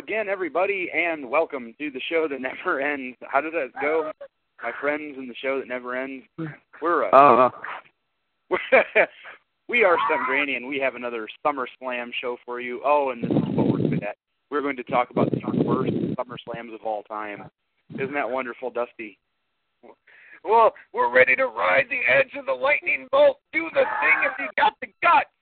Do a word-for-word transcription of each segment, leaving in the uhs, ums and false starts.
again, everybody, and welcome to the show that never ends. How did that go, my friends in the show that never ends? We're uh, uh. we are Stump Granny, and we have another SummerSlam show for you. Oh, and this is what we're good at. We're going to talk about the worst SummerSlams of all time. Isn't that wonderful, Dusty? Well, we're ready to ride the edge of the lightning bolt. Do the thing if you got the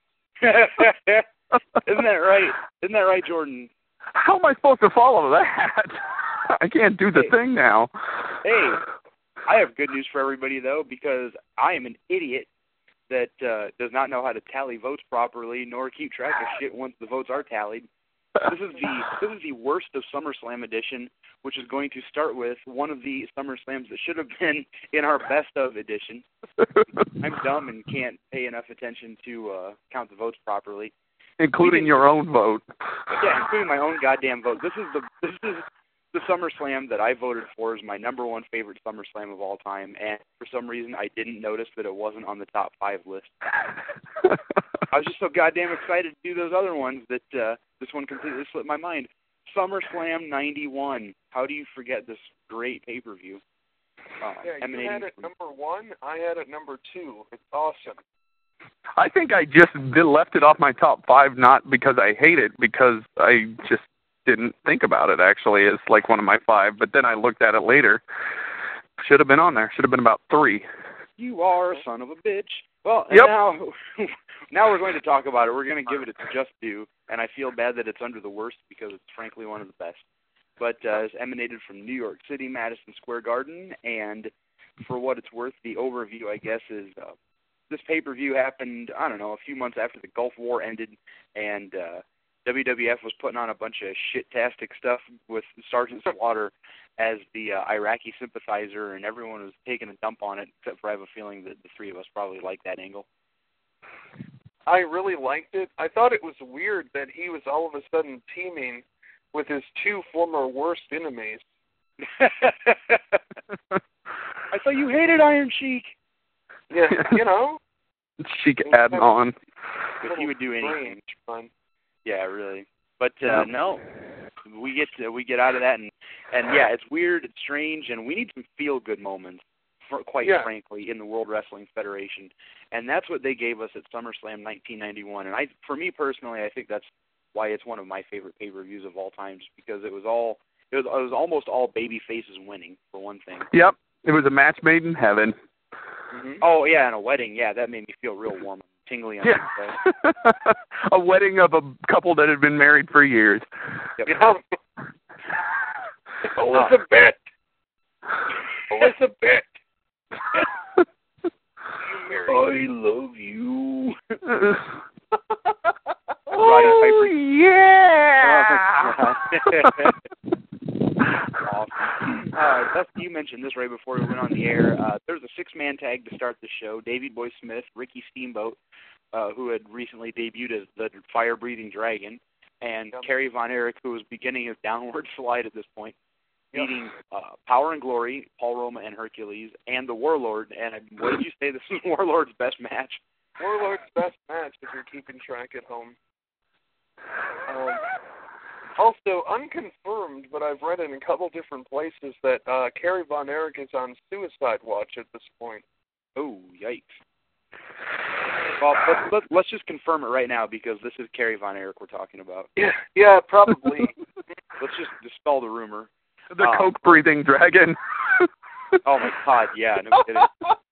gut. Isn't that right? Isn't that right, Jordan? How am I supposed to follow that? I can't do the hey. thing now. Hey, I have good news for everybody, though, because I am an idiot that uh, does not know how to tally votes properly, nor keep track of shit once the votes are tallied. This is the this is the worst of SummerSlam edition, which is going to start with one of the SummerSlams that should have been in our best of edition. I'm dumb and can't pay enough attention to uh, count the votes properly, including your own vote. Yeah, including my own goddamn vote. This is the this is the SummerSlam that I voted for as my number one favorite SummerSlam of all time, and for some reason I didn't notice that it wasn't on the top five list. I was just so goddamn excited to do those other ones that uh, this one completely slipped my mind. SummerSlam ninety-one. How do you forget this great pay-per-view? Uh, yeah, you had it from... number one. I had it number two. It's awesome. I think I just left it off my top five, not because I hate it, because I just didn't think about it, actually, as like one of my five. But then I looked at it later. Should have been on there. Should have been about three. You are a son of a bitch. Well, yep. now, now we're going to talk about it. We're going to give it its just due, and I feel bad that it's under the worst because it's frankly one of the best. But uh, it's emanated from New York City, Madison Square Garden, and for what it's worth, the overview, I guess, is uh, this pay-per-view happened, I don't know, a few months after the Gulf War ended, and uh, W W F was putting on a bunch of shit-tastic stuff with Sergeant Slaughter as the uh, Iraqi sympathizer, and everyone was taking a dump on it, except for I have a feeling that the three of us probably like that angle. I really liked it. I thought it was weird that he was all of a sudden teaming with his two former worst enemies. I thought you hated Iron Sheik. Yeah, you know. Sheik adding on. But he would do anything. Fun. Yeah, really. But uh, no, we get to, we get out of that, and and yeah, it's weird, it's strange, and we need some feel-good moments, for, quite yeah. frankly, in the World Wrestling Federation, and that's what they gave us at SummerSlam nineteen ninety-one. And I, for me personally, I think that's why it's one of my favorite pay-per-views of all time, just because it was all it was, it was almost all baby faces winning, for one thing. Yep, it was a match made in heaven. Mm-hmm. Oh yeah, and a wedding, yeah, that made me feel real warm. Tingly on yeah. A wedding of a couple that had been married for years. Yep. Elizabeth! Elizabeth! I love you. Oh, yeah! Awesome. Uh, Dusty, you mentioned this right before we went on the air. Uh, there's a six-man tag to start the show. Davey Boy Smith, Ricky Steamboat, uh, who had recently debuted as the Fire-Breathing Dragon, and yep. Kerry Von Erich, who was beginning his downward slide at this point, yep. beating uh, Power and Glory, Paul Roma and Hercules, and the Warlord. And what did you say? This is Warlord's best match? Warlord's best match, if you're keeping track at home. Um, also, unconfirmed, but I've read in a couple different places that uh, Kerry Von Erich is on suicide watch at this point. Oh, yikes. Well, let's, let's, let's just confirm it right now, because this is Kerry Von Erich we're talking about. Yeah, yeah, probably. Let's just dispel the rumor. The um, coke-breathing dragon. Oh, my God, yeah, no kidding.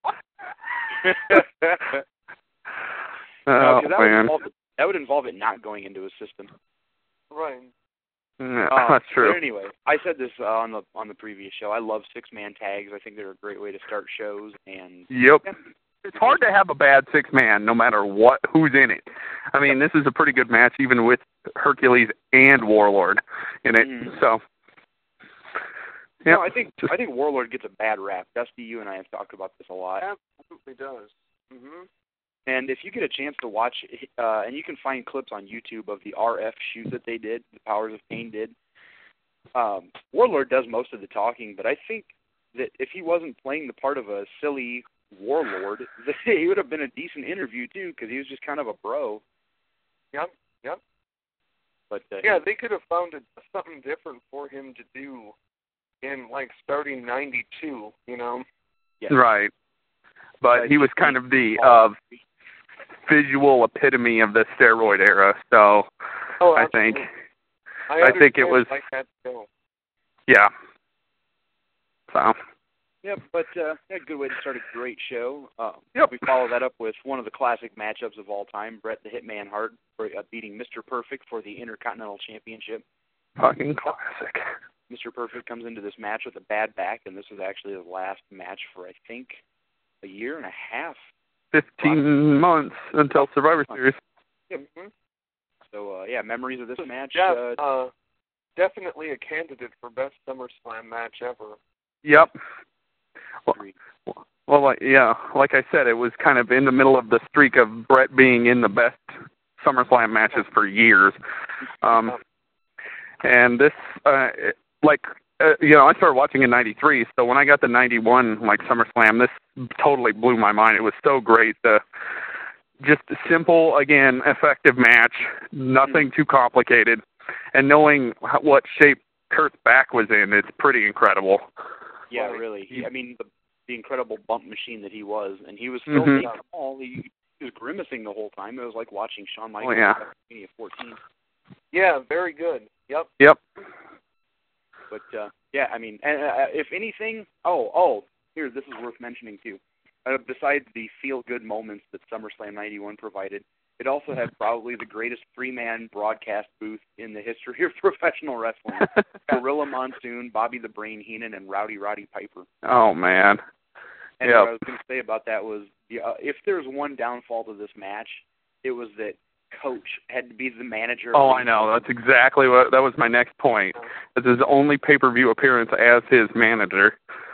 Oh, no, that, man. would involve, that would involve it not going into a system. Right. Yeah, uh, that's true. But anyway, I said this uh, on the on the previous show. I love six-man tags. I think they're a great way to start shows. And Yep. Yeah. It's hard to have a bad six-man no matter what who's in it. I mean, this is a pretty good match even with Hercules and Warlord in it. Mm-hmm. So, yeah. No, I think I think Warlord gets a bad rap. Dusty, you and I have talked about this a lot. Absolutely does. Mm-hmm. And if you get a chance to watch, uh, and you can find clips on YouTube of the R F shoot that they did, the Powers of Pain did, um, Warlord does most of the talking, but I think that if he wasn't playing the part of a silly warlord, that he would have been a decent interview, too, because he was just kind of a bro. Yep, yep. But uh, yeah, they could have found a, something different for him to do in, like, starting ninety-two, you know? yeah. Right. But Uh, he was kind of the uh, visual epitome of the steroid era, so Oh, I absolutely. think I, I think it understand was like that too. yeah. So Yeah, but uh, yeah, good way to start a great show. Uh, Yep. We follow that up with one of the classic matchups of all time, Bret the Hitman Hart for, uh, beating Mister Perfect for the Intercontinental Championship. fucking classic. Mister Perfect comes into this match with a bad back, and this was actually the last match for, I think, a year and a half. Fifteen months until Survivor Series. Mm-hmm. So, uh, yeah, memories of this match. Yeah, Uh, uh, definitely a candidate for best SummerSlam match ever. Yep. Well, agreed. well, like, yeah, like I said, it was kind of in the middle of the streak of Bret being in the best SummerSlam matches for years. Um, and this, uh, it- like, uh, you know, I started watching in ninety-three, so when I got the ninety-one, like, SummerSlam, this totally blew my mind. It was so great. The, just a simple, again, effective match, nothing too complicated. And knowing how, what shape Kurt's back was in, it's pretty incredible. Yeah, Right. really. He, I mean, the, the incredible bump machine that he was, and he was still Mhm. taking all. He, he was grimacing the whole time. It was like watching Shawn Michaels yeah. at WrestleMania fourteen. Yeah, very good. Yep. Yep. But uh, yeah, I mean, and, uh, if anything, oh, oh, here, this is worth mentioning too. Uh, besides the feel-good moments that SummerSlam ninety-one provided, it also had probably the greatest three-man broadcast booth in the history of professional wrestling. Gorilla Monsoon, Bobby the Brain Heenan, and Rowdy Roddy Piper. Oh, man. And Yep. what I was going to say about that was, uh, if there's one downfall to this match, it was that Coach had to be the manager. Oh, I know. That's exactly what, that was my next point. It's his only pay-per-view appearance as his manager.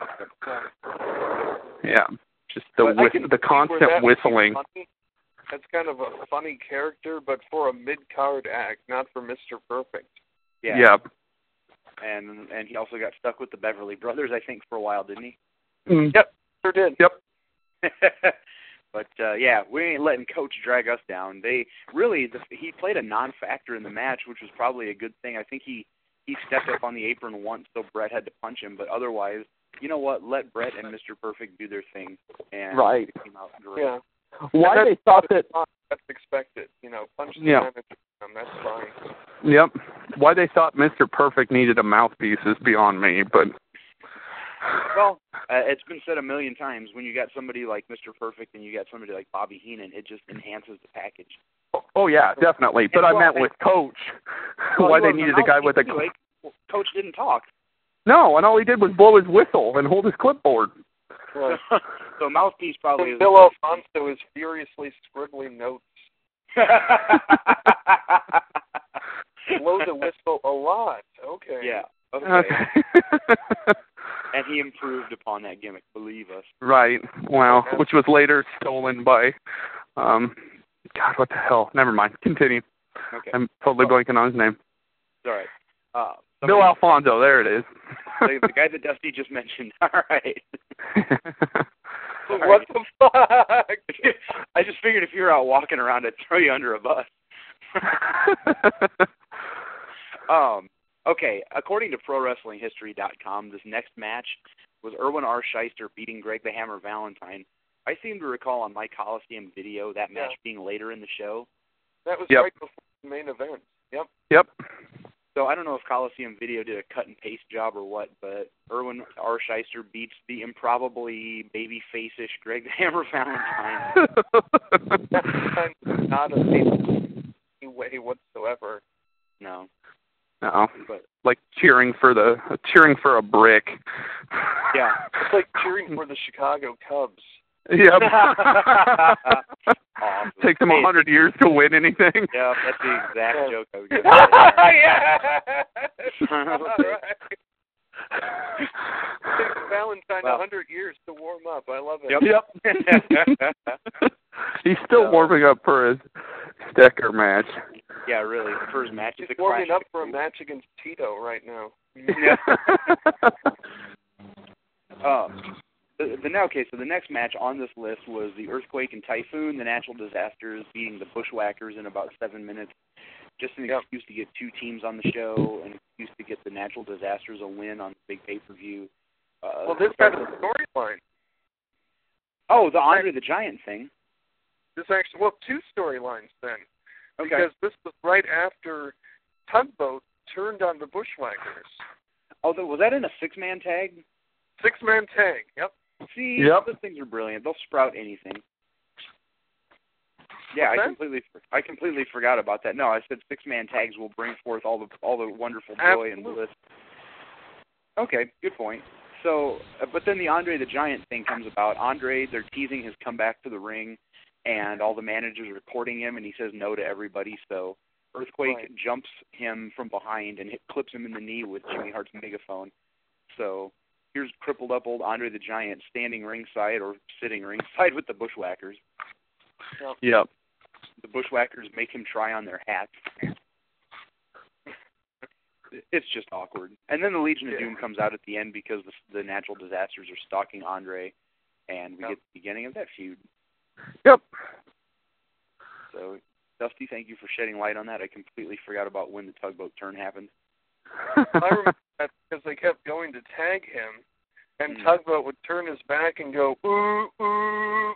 Yeah. Just the But I whis- can the see where constant that would be whistling. funny. That's kind of a funny character, but for a mid-card act, not for Mister Perfect. Yeah. Yep. And and he also got stuck with the Beverly Brothers, I think, for a while, didn't he? Mm. Yep, sure did. Yep. But uh, yeah, we ain't letting Coach drag us down. They really, the, he played a non-factor in the match, which was probably a good thing. I think he he stepped up on the apron once, so Bret had to punch him. But otherwise, you know what? Let Bret and Mister Perfect do their thing, and Right. it came out great. Yeah. Why And they thought that? That's expected. You know, punch the Yeah. manager. Um, that's fine. Yep. Why they thought Mister Perfect needed a mouthpiece is beyond me, but. Well, uh, it's been said a million times. When you got somebody like Mister Perfect and you got somebody like Bobby Heenan, it just enhances the package. Oh yeah, definitely. But And, I well, meant and- with Coach. Well, Why he they wasn't needed a guy with a. anyway. Coach didn't talk. No, and all he did was blow his whistle and hold his clipboard. Right. So mouthpiece probably is. Bill Alfonso is furiously scribbling notes. Blow the whistle a lot. Okay. Yeah. Okay. Okay. And he improved upon that gimmick. Believe us. Right. Well, which was later stolen by. Um, God, what the hell? Never mind. Continue. Okay. I'm totally blanking on his name. It's all right. Uh, Bill somebody- Alfonso. There it is. the, the guy that Dusty just mentioned. All right. What the fuck? I just figured if you were out walking around, I'd throw you under a bus. um. Okay. According to Pro Wrestling History dot com, this next match was Irwin R. Shyster beating Greg the Hammer Valentine. I seem to recall on my Coliseum video that match Yeah. being later in the show. That was Yep. right before the main event. Yep. Yep. So I don't know if Coliseum Video did a cut and paste job or what, but Irwin R. Shyster beats the improbably baby face-ish Greg the Hammer Valentine. That time not a any way whatsoever. No, No. but Like cheering for the cheering for a brick. yeah. It's like cheering for the Chicago Cubs. Yep. Awesome. Takes them a hundred years to win anything. Yeah, that's the exact Yeah. joke I was going to say. Yeah. All right. Takes Valentine a Well. hundred years to warm up. I love it. Yep. Yep. He's still So- warming up for his Stecker match. Yeah, really. The first match is He's a warming clash up for a match against Tito right now. Yeah. Uh, the, the now, okay, so the next match on this list was the Earthquake and Typhoon, the Natural Disasters beating the Bushwhackers in about seven minutes. Just an Yep. excuse to get two teams on the show, an excuse to get the Natural Disasters a win on the big pay-per-view. Uh, Well, this had a storyline. Oh, the Andre the Giant thing. This actually, well, two storylines then. Okay. Because this was right after Tugboat turned on the Bushwhackers. Oh, was that in a six-man tag? Six-man tag, yep. See, Yep. those things are brilliant. They'll sprout anything. Yeah, What's I that? completely, I completely forgot about that. No, I said six-man tags will bring forth all the, all the wonderful joy and Absolutely. bliss. Okay, good point. So, uh, but then the Andre the Giant thing comes about. Andre, they're teasing his comeback to the ring, and all the managers are courting him, and he says no to everybody. So, Earthquake Right. jumps him from behind and hit, clips him in the knee with Jimmy Hart's megaphone. So, here's crippled up old Andre the Giant standing ringside or sitting ringside with the Bushwhackers. Yep. Yep. The Bushwhackers make him try on their hats. It's just awkward. And then the Legion of Yeah. Doom comes out at the end because the, the Natural Disasters are stalking Andre, and we Yep. get the beginning of that feud. Yep. So, Dusty, thank you for shedding light on that. I completely forgot about when the Tugboat turn happened. I remember that because they kept going to tag him, and Mm. Tugboat would turn his back and go, ooh, ooh,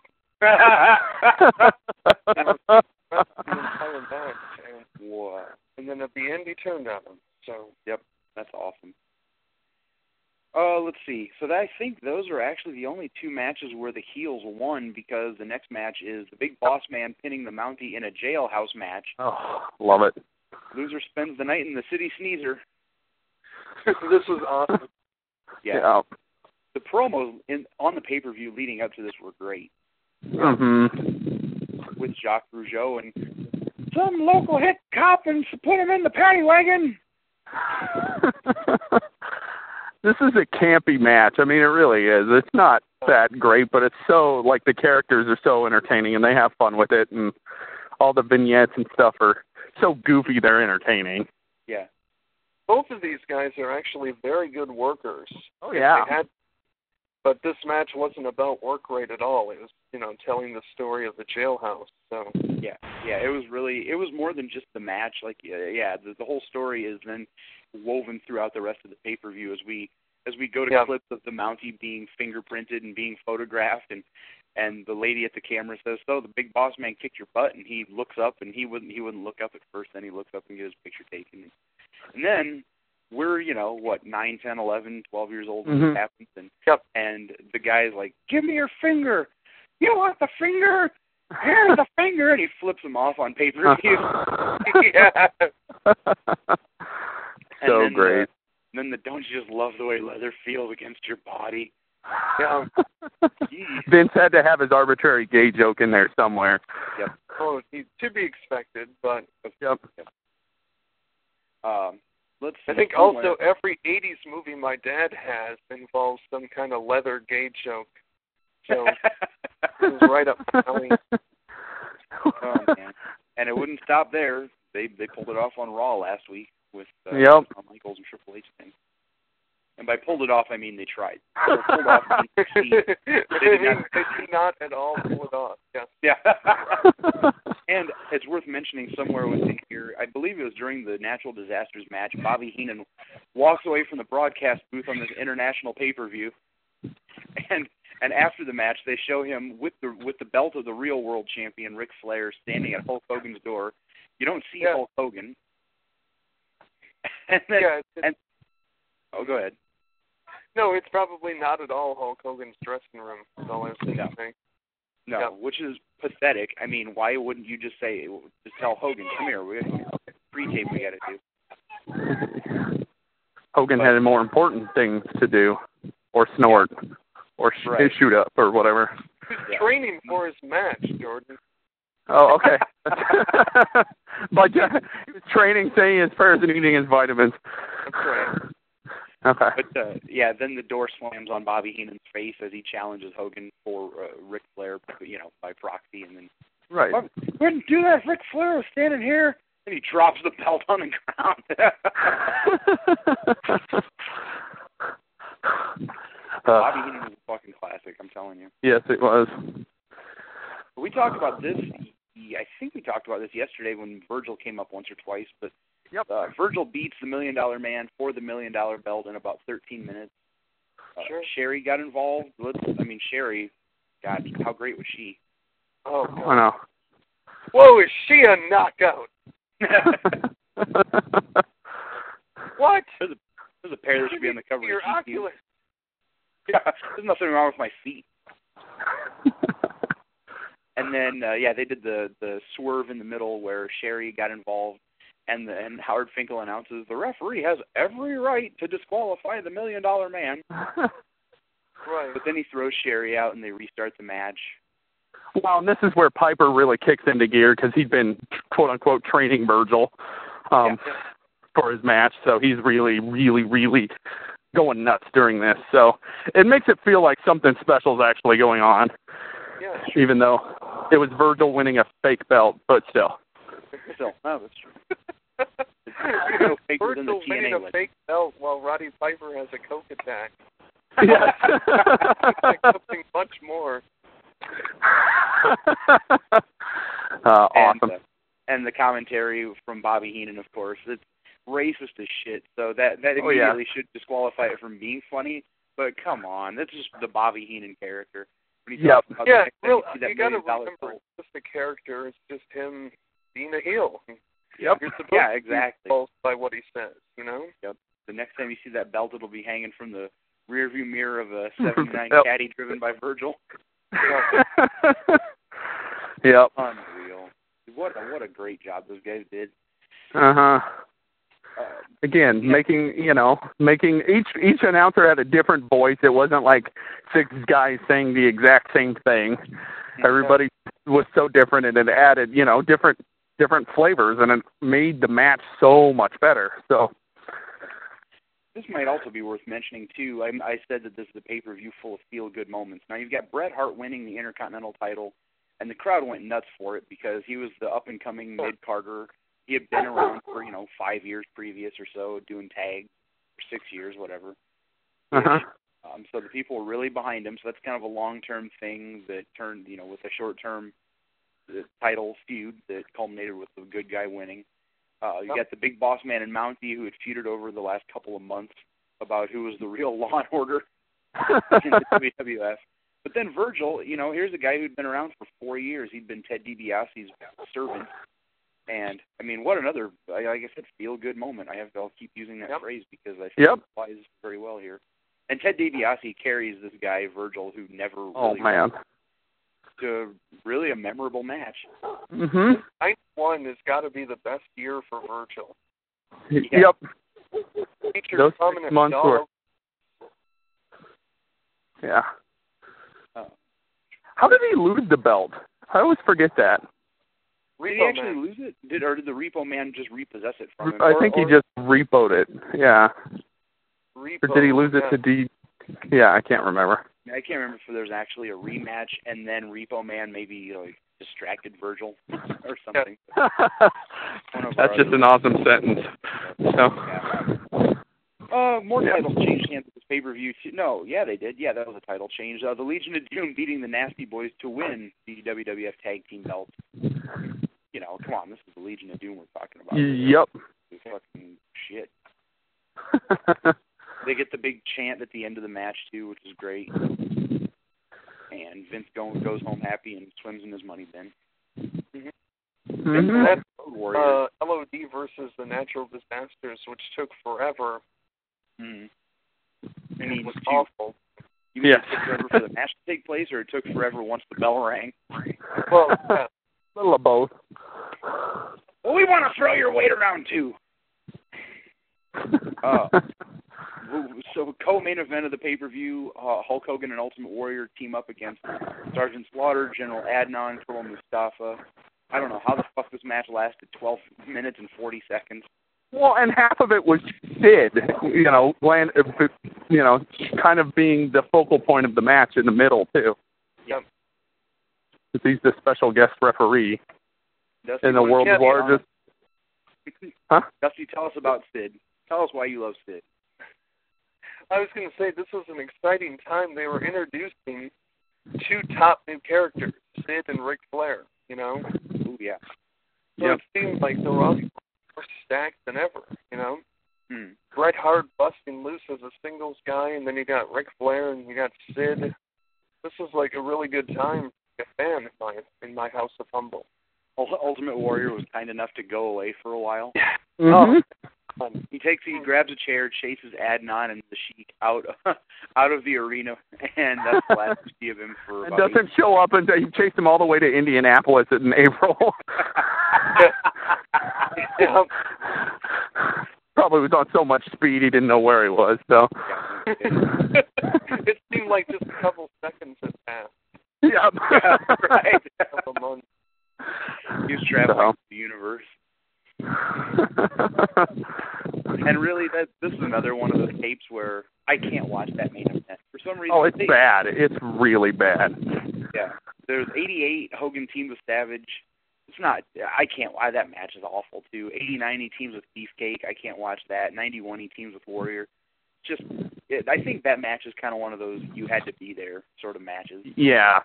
the entire match. And, Wow. and then at the end, he turned on him. So, Yep, that's awesome. Uh, let's see. So that, I think those are actually the only two matches where the heels won, because the next match is the Big Boss Man pinning the Mountie in a jailhouse match. Oh, love it. Loser spends the night in the City Sneezer. this was awesome. Yeah. Yeah. The promos in, on the pay-per-view leading up to this were great, Mm-hmm. with Jacques Rougeau and some local hit cop and put him in the paddy wagon. This is a campy match. I mean, it really is. It's not that great, but it's so, like, the characters are so entertaining, and they have fun with it, and all the vignettes and stuff are so goofy they're entertaining. Yeah. Both of these guys are actually very good workers. Oh, yeah. They had, but this match wasn't about work rate at all. It was, you know, telling the story of the jailhouse. So Yeah, yeah, it was really, it was more than just the match. Like, yeah, yeah the, the whole story is then woven throughout the rest of the pay-per-view as we as we go to Yeah. clips of the Mountie being fingerprinted and being photographed, and and the lady at the camera says, "So the Big Boss Man kicked your butt," and he looks up, and he wouldn't he wouldn't look up at first. Then he looks up and gets his picture taken, and then we're, you know, what, nine, ten, eleven, twelve years old when Mhm. this happens, and Yep. and the guy's like, "Give me your finger. You want the finger? Here's the finger," and he flips him off on pay-per-view. yeah. And So then great. The, then the don't you just love the way leather feels against your body? Yeah. Jeez. Vince had to have his arbitrary gay joke in there somewhere. Yep. Oh, he- to be expected, but Yep. Um, let's see. I think somewhere- also every eighties movie my dad has involves some kind of leather gay joke. So it was right up my alley. Oh, man. And it wouldn't stop there. They they pulled it off on Raw last week with uh, Yep. Shawn Michaels and Triple H thing. And by pulled it off, I mean they tried. So pulled off means succeed. they, did not- they did not at all pull it off. Yes. Yeah. And it's worth mentioning somewhere within here, I believe it was during the Natural Disasters match, Bobby Heenan walks away from the broadcast booth on this international pay-per-view, and and after the match, they show him with the with the belt of the real world champion, Ric Flair, standing at Hulk Hogan's door. You don't see Yeah. Hulk Hogan. And then, Yeah, it's, and oh, go ahead. no, it's probably not at all Hulk Hogan's dressing room. That's all I was No. thinking. No, Yeah. which is pathetic. I mean, why wouldn't you just say, just tell Hogan, come here, we got pre-tape we got to do. Hogan had more important things to do, or snort, or sh- Right. shoot up, or whatever. He was Yeah. training for his match, Jordan. Oh, okay. But uh, he was training, saying his prayers, and eating his vitamins. That's right. Okay. But, uh, yeah, then the door slams on Bobby Heenan's face as he challenges Hogan for uh, Ric Flair, you know, by proxy, and then, Right. "Well, wouldn't do that if Ric Flair was standing here," and he drops the belt on the ground. Bobby uh, Heenan was a fucking classic, I'm telling you. yes, it was. But we talked about this, I think we talked about this yesterday when Virgil came up once or twice, but Yep. uh, Virgil beats the Million Dollar Man for the Million Dollar Belt in about thirteen minutes. Uh, Sure. Sherry got involved. Let's, I mean, Sherry, God, how great was she? Oh, I God. know. Whoa, is she a knockout? What? There's a, there's a pair that should be on the cover Your of G Q. Oculus. Yeah, there's nothing wrong with my feet. And then, uh, yeah, they did the, the swerve in the middle where Sherry got involved, and the, and Howard Finkel announces the referee has every right to disqualify the Million Dollar Man. Right. But then he throws Sherry out, and they restart the match. Well, and this is where Piper really kicks into gear because he'd been, quote-unquote, training Virgil um, Yeah. for his match. So he's really, really, really going nuts during this. So it makes it feel like something special is actually going on, Yeah. even though it was Virgil winning a fake belt, but still. Still, no, that's true. It's no faker than the Virgil T N A winning a legend. fake belt while Roddy Piper has a coke attack. Yes. Like something much more. uh, awesome. And, uh, and the commentary from Bobby Heenan, of course, it's racist as shit. So that that Oh, yeah. immediately should disqualify it from being funny. But come on, that's just the Bobby Heenan character. When he Yep. talks about Yeah, the next time real, you see that you gotta million dollar remember, bill. it's just a character. It's just him being a heel. Yep. You're supposed Yeah, to be exactly. repulsed by what he says, you know? The next time you see that belt, it'll be hanging from the rearview mirror of a seventy-nine Yep. Caddy driven by Virgil. Yep. Unreal. What a, what a great job those guys did. Uh-huh. Uh, Again, Yeah. making, you know, making each each announcer had a different voice. It wasn't like six guys saying the exact same thing. Everybody was so different, and it added, you know, different different flavors, and it made the match so much better. So, This might also be worth mentioning, too. I, I said that this is a pay-per-view full of feel-good moments. Now, you've got Bret Hart winning the Intercontinental title, and the crowd went nuts for it because he was the up-and-coming mid-carder. He had been around for, you know, five years previous or so, doing tags, or six years, whatever. uh-huh. Um, so the people were really behind him, so that's kind of a long-term thing that turned, you know, with a short-term the title feud that culminated with the good guy winning. Uh, you got the Big Boss Man and Mountie who had feuded over the last couple of months about who was the real Law and Order in the W W F. But then Virgil, you know, here's a guy who'd been around for four years. He'd been Ted DiBiase's servant. And, I mean, what another, like I said, feel-good moment. I have to I'll keep using that Yep. phrase because I think Yep. it applies very well here. And Ted DiBiase carries this guy, Virgil, who never Oh, really man. to really a memorable match. Mm-hmm. ninety-one has got to be the best year for Virgil. Yep. Featured Those prominent six months dog. were, yeah. Oh. How did he lose the belt? I always forget that. Did he Repo actually Man. lose it? Did or did the Repo Man just repossess it from him? I Or- think he or- just repoed it. Yeah. Repo, Or did he lose it yeah. to D? Yeah, I can't remember. I can't remember if there was actually a rematch and then Repo Man maybe you know, distracted Virgil or something. One of That's our just other- an awesome sentence. So, Yeah. Uh, more Yeah. titles changed hands at this pay-per-view. Too. No, yeah, they did. Yeah, that was a title change. Uh, the Legion of Doom beating the Nasty Boys to win the W W F Tag Team belts. You know, come on, this is the Legion of Doom we're talking about. yep. This fucking shit. They get the big chant at the end of the match, too, which is great. And Vince go, goes home happy and swims in his money bin. Mhm. That's Road Warriors. uh, L O D versus the Natural Disasters, which took forever. Mm. And mean, it was two- awful. You mean Yes. it took forever for the match to take place, or it took forever once the bell rang? Well, yeah. A little of both. Well, we want to throw your weight around, too. Uh, So, co-main event of the pay-per-view, uh, Hulk Hogan and Ultimate Warrior team up against Sergeant Slaughter, General Adnan, Colonel Mustafa. I don't know how the fuck this match lasted twelve minutes and forty seconds. Well, and half of it was Sid, you know, land, you know, kind of being the focal point of the match in the middle, too. Yep. Because he's the special guest referee Dusty, in the why don't world's you- largest. Huh? Dusty, tell us about Sid. Tell us why you love Sid. I was going to say this was an exciting time. They were introducing two top new characters, Sid and Ric Flair. You know, Ooh, yeah. So Yep. it seemed like the roster was more stacked than ever, you know? Hmm. Bret Hart busting loose as a singles guy, and then you got Ric Flair, and you got Sid. This was like a really good time to be a fan in my, in my house of humble. Ultimate Warrior was kind enough to go away for a while. Mhm. Oh, He takes, he grabs a chair, chases Adnan and the Sheik out out of the arena, and that's the last we see of him for And about doesn't show up until he chased him all the way to Indianapolis in April. yeah. Probably was on so much speed he didn't know where he was. So. It seemed like just a couple seconds had passed. Yep. Yeah, right. A couple months. He was traveling So. the universe. And really, that this is another one of those tapes where I can't watch that main event for some reason. Oh, it's they, bad. It's really bad. Yeah, there's eighty-eight Hogan teams with Savage. It's not. I can't. Why that match is awful too. eighty-nine he teams with Beefcake. I can't watch that. ninety-one he teams with Warrior. Just, it, I think that match is kind of one of those you had to be there sort of matches. Yeah.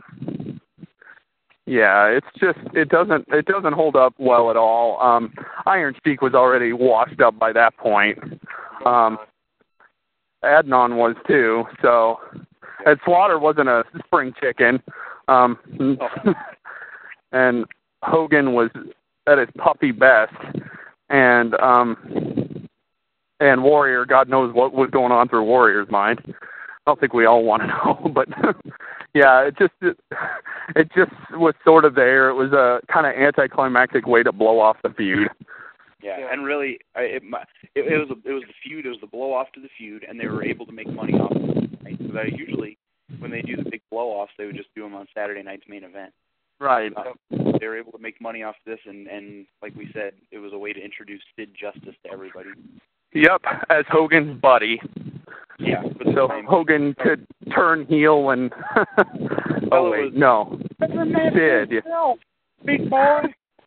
Yeah, it's just it doesn't it doesn't hold up well at all. Um, Iron Sheik was already washed up by that point. Um, Adnan was too. So, and Slaughter wasn't a spring chicken. Um, Oh. and Hogan was at his puppy best, and um, and Warrior, God knows what was going on through Warrior's mind. I don't think we all want to know, but yeah, it just it, it just was sort of there. It was a kind of anticlimactic way to blow off the feud. Yeah, Yeah. and really, I- it, it, it was a, it was the feud. It was the blow off to the feud, and they were able to make money off of it. Right? So that usually, when they do the big blow offs, they would just do them on Saturday night's main event. Right. Uh, they were able to make money off this, and and like we said, it was a way to introduce Sid Justice to everybody. Yep, as Hogan's buddy. Yeah, but the So same. Hogan could turn heel and oh wait, no. Sid. Big boy.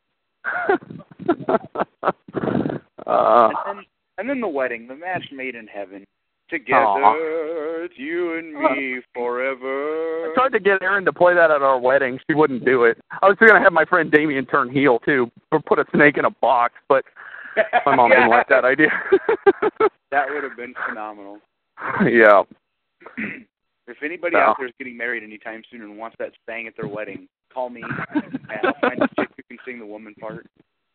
uh, And then, and then the wedding, the match made in heaven. Together, Aw. it's you and me forever. I tried to get Erin to play that at our wedding. She wouldn't do it. I was going to have my friend Damien turn heel, too, or put a snake in a box, but my mom didn't like that idea. That would have been phenomenal. Yeah. If anybody No. out there is getting married anytime soon and wants that sang at their wedding, call me, and I'll find a chick who can sing the woman part.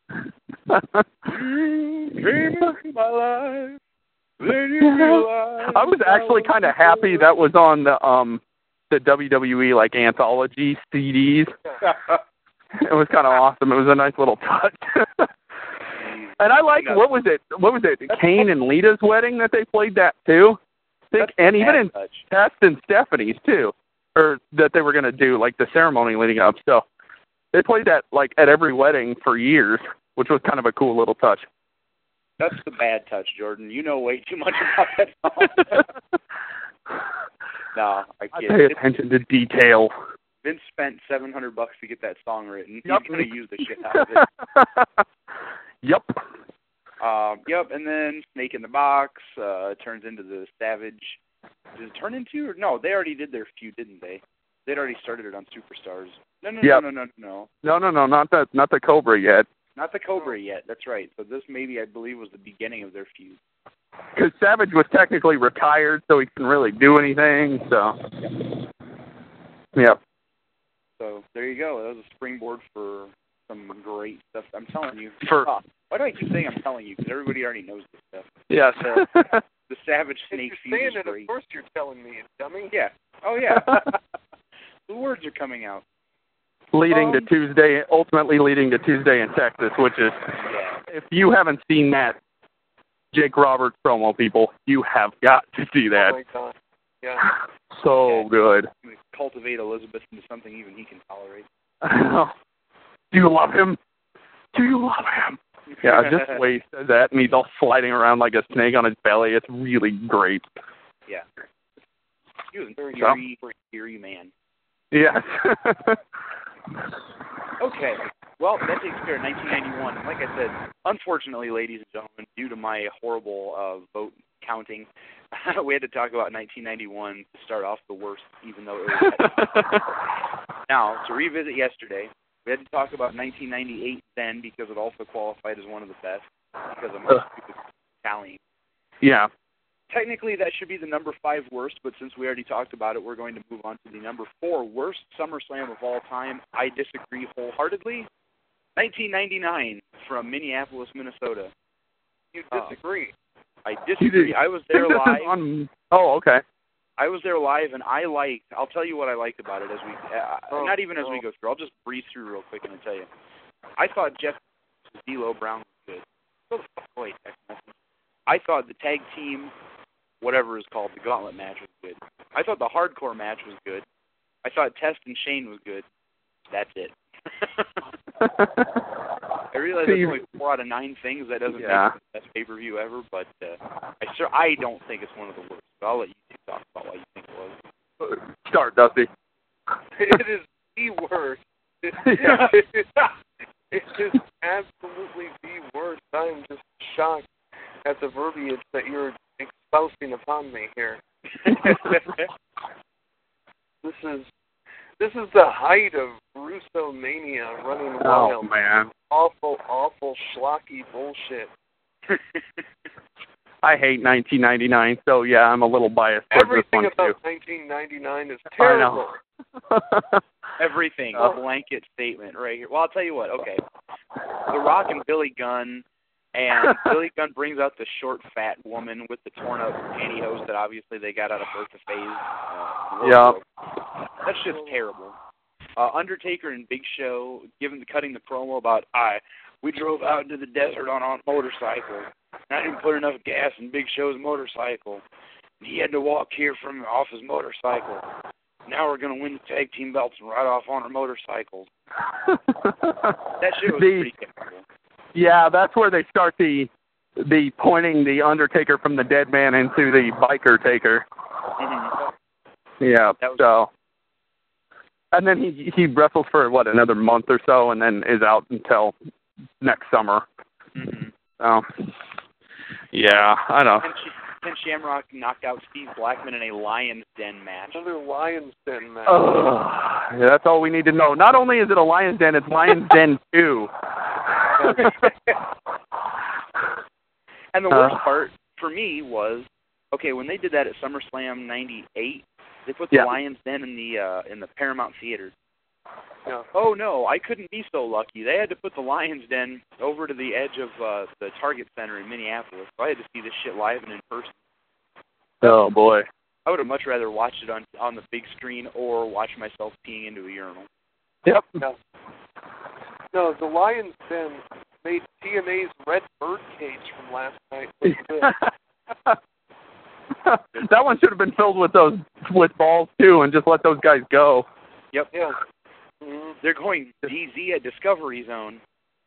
You came into my life, then you realized I was actually kind of happy that was on the um the W W E like anthology C Ds. It was kind of awesome. It was a nice little touch. And I like what was it? What was it? Kane and Lita's wedding that they played that too. I think, That's and even bad in touch. Test and Stephanie's too, or that they were going to do like the ceremony leading up. So they played that like at every wedding for years, which was kind of a cool little touch. That's the bad touch, Jordan. You know way too much about that song. No, I I kid. pay It's- attention to detail. Vince spent seven hundred bucks to get that song written. Yep. He's gonna use the shit out of it. Yep. Um, yep, and then Snake in the Box uh, turns into the Savage. Does it turn into? Or, no, they already did their feud, didn't they? They'd already started it on Superstars. No, no, Yep. no, no, no, no, No, no, no, not the not the Cobra yet. not the Cobra yet. That's right. So this maybe I believe was the beginning of their feud. Because Savage was technically retired, so he couldn't really do anything. So, yep. So there you go. That was a springboard for some great stuff. I'm telling you. For Oh, why do I keep saying I'm telling you? Because everybody already knows this stuff. yes. The, the Savage If Snake you're feud saying is it, great. of course you're telling me, dummy. Yeah. Oh yeah. The words are coming out. leading to Um, Tuesday, ultimately leading to Tuesday in Texas, which is, Yeah. if you haven't seen that Jake Roberts promo, people, you have got to see that. Oh my God. Yeah. So Yeah. good. Cultivate Elizabeth into something even he can tolerate. Do you love him? Do you love him? Yeah, just the way he says that, and he's all sliding around like a snake on his belly. It's really great. Yeah. He was a Very eerie, eerie man. Yes. Okay. Well, that takes care of nineteen ninety-one. Like I said, unfortunately, ladies and gentlemen, due to my horrible uh, vote counting, we had to talk about nineteen ninety-one to start off the worst, even though it was. Now, to revisit yesterday, We had to talk about nineteen ninety-eight then because it also qualified as one of the best because of my uh, stupid tallying. Yeah. Technically, that should be the number five worst, but since we already talked about it, we're going to move on to the number four worst SummerSlam of all time. I disagree wholeheartedly. nineteen ninety-nine from Minneapolis, Minnesota. You disagree? Uh, I disagree. I was there live. On, oh, okay. I was there live, and I liked, I'll tell you what I liked about it as we, uh, oh, not even as oh. we go through. I'll just breeze through real quick and I'll tell you. I thought Jeff D'Lo Brown was good. Wait, I thought the tag team, whatever is called, the gauntlet match was good. I thought the hardcore match was good. I thought Test and Shane was good. That's it. I realize that's only four out of nine things. That doesn't yeah. make it the best pay-per-view ever, but uh, I sure I don't think it's one of the worst. But I'll let you talk about why you think it was. Start, Dusty. It is the worst. It, yeah. It's just absolutely the worst. I'm just shocked at the verbiage that you're espousing upon me here. This is this is the height of Russo mania running wild. Oh man! Awful, awful, schlocky bullshit. I hate nineteen ninety-nine, so yeah, I'm a little biased towards Everything this one about too. nineteen ninety-nine is terrible. I know. Everything, uh, a blanket statement right here. Well, I'll tell you what. Okay, The Rock and Billy Gunn, and Billy Gunn brings out the short, fat woman with the torn up pantyhose that obviously they got out of Bertha Faye's. Uh, yeah. That's just terrible. Uh, Undertaker and Big Show giving cutting the promo about I we drove out into the desert on a motorcycle. And I didn't put enough gas in Big Show's motorcycle. And he had to walk here from off his motorcycle. Now we're gonna win the tag team belts and ride off on our motorcycles. That shit was the, pretty terrible. Yeah, that's where they start the the pointing the Undertaker from the dead man into the biker taker. Mm-hmm. Yeah. That was, so. And then he he wrestles for what another month or so, and then is out until next summer. Mm-hmm. So, yeah, I don't. Ken, Ken Shamrock knocked out Steve Blackman in a Lion's Den match. Another Lion's Den match. Oh, yeah, that's all we need to know. Not only is it a Lion's Den, it's Lion's Den two. And the worst uh, part for me was, okay, when they did that at SummerSlam ninety-eight, they put the yeah. Lion's Den in the uh, in the Paramount Theater. Yeah. Oh no, I couldn't be so lucky. They had to put the Lion's Den over to the edge of uh, the Target Center in Minneapolis. So I had to see this shit live and in person. Oh boy. I would have much rather watched it on on the big screen or watch myself peeing into a urinal. Yep. No, no the Lion's Den made T N A's Red Bird cage from last night look good. That one should have been filled with those with balls too, and just let those guys go. Yep. Yeah. Mm-hmm. They're going D Z at Discovery Zone.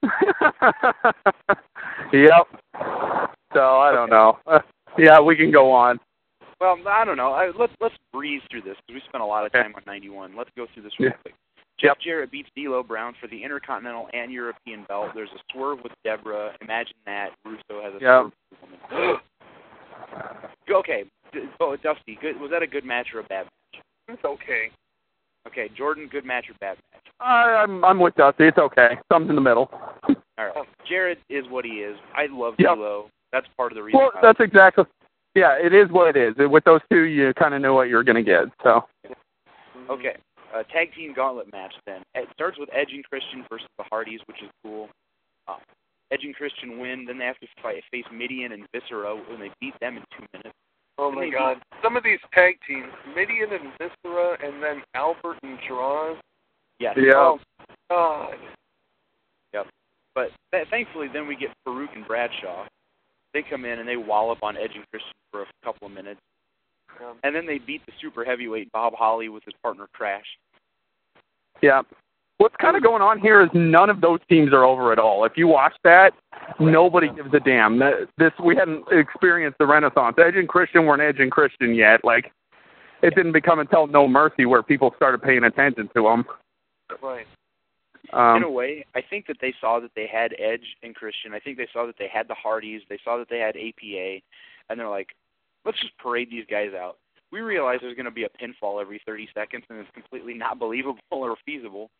Yep. So I don't know. Uh, yeah, we can go on. Well, I don't know. I, let's let's breeze through this because we spent a lot of time on ninety-one. Let's go through this real yeah. quick. Jeff Jarrett beats D'Lo Brown for the Intercontinental and European belt. There's a swerve with Deborah. Imagine that. Russo has a yep. swerve. Okay, oh, Dusty, good. Was that a good match or a bad match? It's okay. Okay, Jordan, good match or bad match? I, I'm I'm with Dusty. It's okay. Something in the middle. All right. Jarrett is what he is. I love yep. D'Lo. That's part of the reason. Well, that's exactly. Yeah, it is what it is. With those two, you kind of knew what you were going to get. So. Okay. Uh, tag team gauntlet match then. It starts with Edge and Christian versus the Hardys, which is cool. Uh, Edge and Christian win. Then they have to fight, face Midian and Viscera when they beat them in two minutes. Oh my God! Beat... Some of these tag teams, Midian and Viscera, and then Albert and Draws. Yes. Yeah. Oh God. Yep. But th- thankfully, then we get Farouk and Bradshaw. They come in and they wallop on Edge and Christian for a couple of minutes. Yeah. And then they beat the super heavyweight Bob Holly with his partner Crash. Yeah. What's kind of going on here is none of those teams are over at all. If you watch that, nobody gives a damn. This we hadn't experienced the Renaissance. Edge and Christian weren't Edge and Christian yet. Like, it didn't become until No Mercy where people started paying attention to them. Right. Um, In a way, I think that they saw that they had Edge and Christian. I think they saw that they had the Hardys. They saw that they had A P A. And they're like, let's just parade these guys out. We realize there's going to be a pinfall every thirty seconds, and it's completely not believable or feasible.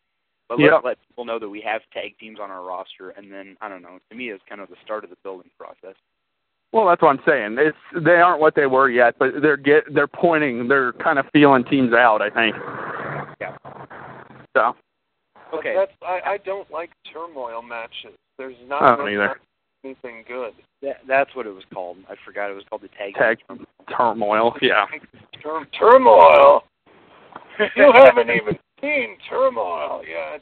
But let's Yep. let people know that we have tag teams on our roster, and then, I don't know, to me it's kind of the start of the building process. Well, that's what I'm saying. It's they aren't what they were yet, but they're get they're pointing, they're kind of feeling teams out, I think. Yeah. So. Okay. That's I, I don't like turmoil matches. There's not I don't either. anything good. That, that's what it was called. I forgot it was called the tag, Tag team. turmoil, yeah. Term, turmoil. You haven't even seen turmoil yet.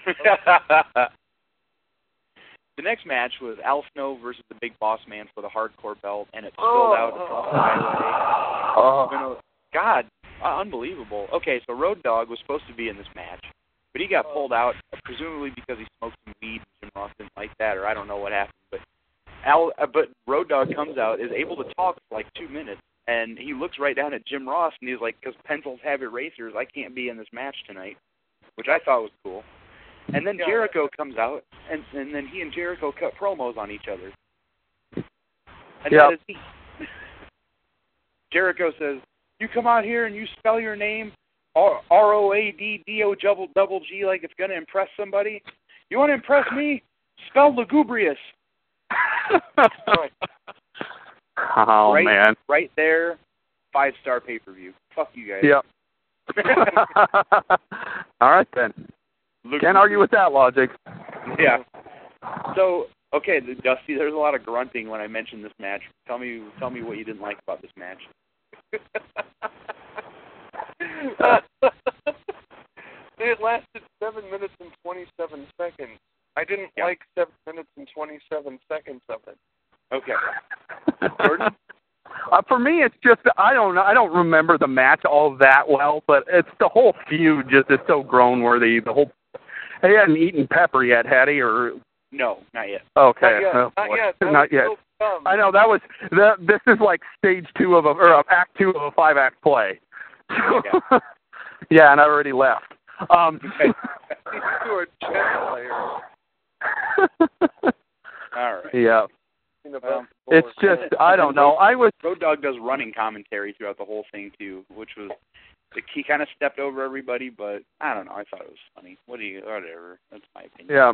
The next match was Al Snow versus the Big Boss Man for the hardcore belt, and it spilled out across the highway. Oh. God, uh, unbelievable. Okay, so Road Dogg was supposed to be in this match, but he got pulled out, presumably because he smoked some weed. Jim Ross didn't like that, or I don't know what happened. But Al, uh, but Road Dogg comes out, is able to talk for like two minutes, and he looks right down at Jim Ross, and he's like, "Because pencils have erasers, I can't be in this match tonight," which I thought was cool. And then Jericho comes out, and, and then he and Jericho cut promos on each other. And yep. that is he. Jericho says, "You come out here and you spell your name R O A D D O double double G like it's going to impress somebody. You want to impress me? Spell lugubrious." Right. Oh, right, man. Right there, five-star pay-per-view. Fuck you guys. Yep. All right, then. Can't argue with that logic. Yeah. So, okay, Dusty, there's a lot of grunting when I mentioned this match. Tell me tell me what you didn't like about this match. It lasted seven minutes and twenty-seven seconds. I didn't yeah. like seven minutes and twenty-seven seconds of it. Okay. Jordan? Uh, for me, it's just I don't know. I don't remember the match all that well, but it's the whole feud just is so grown worthy. The whole he hadn't eaten pepper yet, had he? Or no, not yet. Okay, not yet. oh, not yet. That not yet. So I know that was that. This is like stage two of a or act two of a five act play. Yeah, yeah and I already left. Um, you are a chess player. All right. Yeah. Um, it's just I don't know. I was Road Dogg does running commentary throughout the whole thing too, which was he kind of stepped over everybody, but I don't know. I thought it was funny. What do you? Whatever. That's my opinion. Yeah.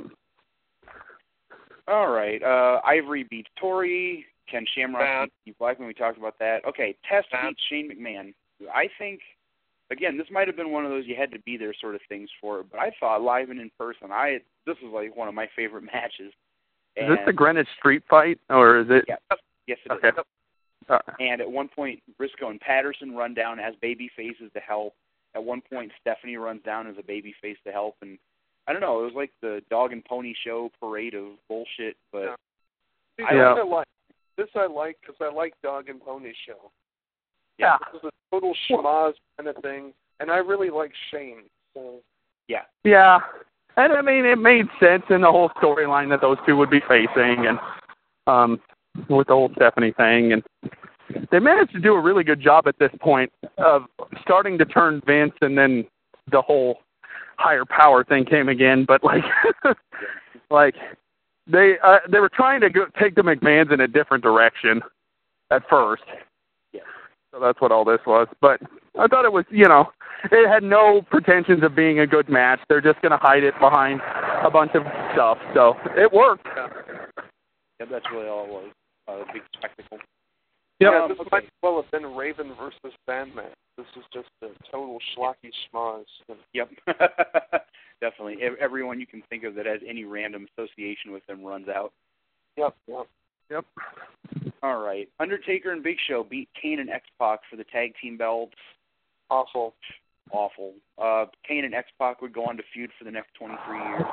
All right. Uh, Ivory beats Tori. Ken Shamrock beats Steve Blackman. We talked about that. Okay. Test Bad. beats Shane McMahon. I think, again, this might have been one of those you had to be there sort of things for, but I thought live and in person, I this was like one of my favorite matches. Is and, this the Greenwich Street fight, or is it? Yeah. Yes, it okay. is. Uh, And at one point, Briscoe and Patterson run down as baby faces to help. At one point, Stephanie runs down as a baby face to help. And I don't know, it was like the dog and pony show parade of bullshit. But yeah. See, I, yeah. I like. This I like because I like dog and pony show. Yeah. This is a total schmoz kind of thing, and I really like Shane. So. Yeah. Yeah. And I mean, it made sense in the whole storyline that those two would be facing, and um, with the whole Stephanie thing, and they managed to do a really good job at this point of starting to turn Vince, and then the whole higher power thing came again. But like, like they uh, they were trying to go, take the McMahons in a different direction at first. Yeah. So that's what all this was. But I thought it was, you know, it had no pretensions of being a good match. They're just going to hide it behind a bunch of stuff. So it worked. Yeah, that's really all it was. Uh, a big spectacle. Yep. Yeah, this okay. might well have been Raven versus Sandman. This is just a total schlocky schmoz. Yep. Definitely. Everyone you can think of that has any random association with them runs out. Yep, yep. Yep. All right. Undertaker and Big Show beat Kane and X-Pac for the tag team belts. Awful. Awful. Uh, Kane and X-Pac would go on to feud for the next twenty-three years.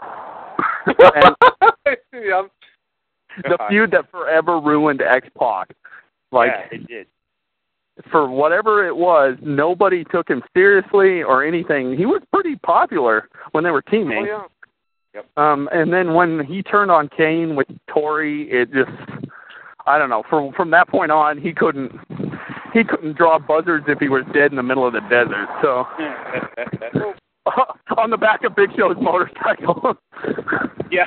And yep. the feud that forever ruined X-Pac. Like, yeah, it did. For whatever it was, nobody took him seriously or anything. He was pretty popular when they were teaming. Oh, yeah. Yep. Um, and then when he turned on Kane with Tori, it just, I don't know. From from that point on, he couldn't he couldn't draw buzzards if he was dead in the middle of the desert. So on the back of Big Show's motorcycle. Yeah.